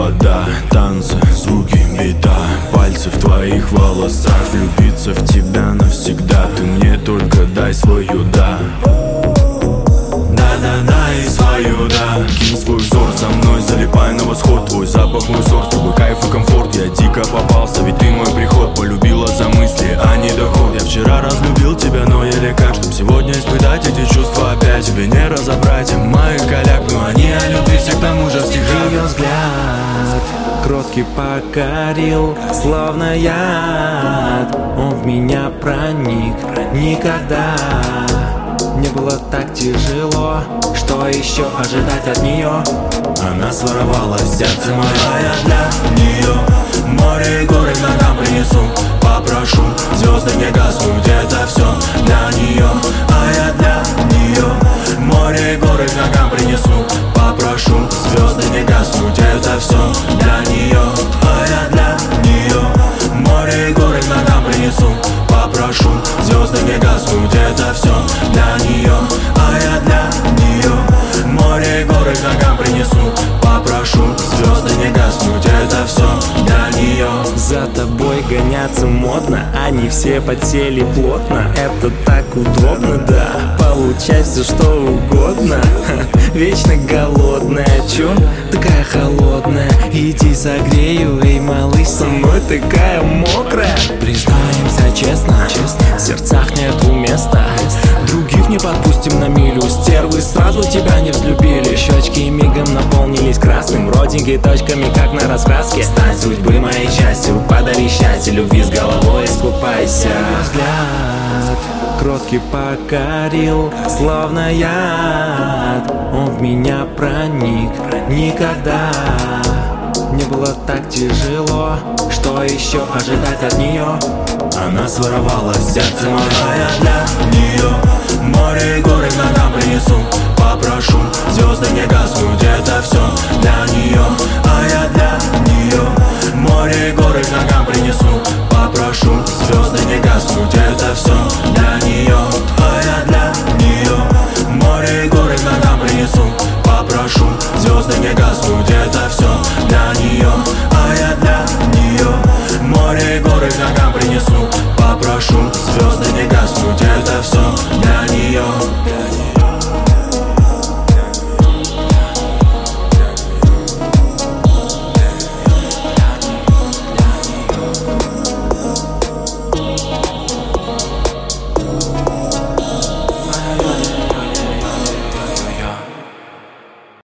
вода, танцы, звуки, бита, пальцы в твоих волосах. Влюбиться в тебя навсегда, ты мне только дай свою да. Да-да-да и свою да. Кинь свой взор за мной, залипай на восход. Твой запах мой сорт, с тобой кайф и комфорт. Я дико попался, ведь ты мой приход. Полюбила за мысли, а не доход. Я вчера разлюбил тебя, но еле как, чтоб сегодня испытать эти чувства опять. Тебе не разобрать моих коляк, но они о любви все к тому же в стихах. Ее взгляд кроткий покорил, словно яд. Он в меня проник, никогда не было так тяжело. Что еще ожидать от нее? Она своровала сердце мое, я для нее море и горы к ногам принесу. Попрошу звезды не гаснуть, это все для нее. А я для нее море и горы к ногам принесу. Попрошу звезды не гаснуть, это все для нее. А я для нее море и горы к ногам принесу. Попрошу звезды не гаснуть, это все для нее. А я для нее море и горы к ногам принесу. Попрошу звезды не гаснуть, это все для нее. За тобой гоняться модно, они все подсели плотно. Это так удобно, да, получай все что угодно. Вечно голодная, чё такая холодная? Иди согрею, эй, малыш, со мной такая мокрая. Признаемся честно, в сердцах нету места. Других не подпустим на милю, стервы сразу тебя не взлюбили. Щечки мигом наполнились красным, родинкой точками, как на раскраске. Стань судьбы моей частью, подари счастье, любви с головой искупайся. Взгляд кроткий покорил, словно яд. Он в меня проник, никогда не было так тяжело. Что еще ожидать от нее? Она своровала сердце мое, я для нее море и горы к ногам принесу. Попрошу звезды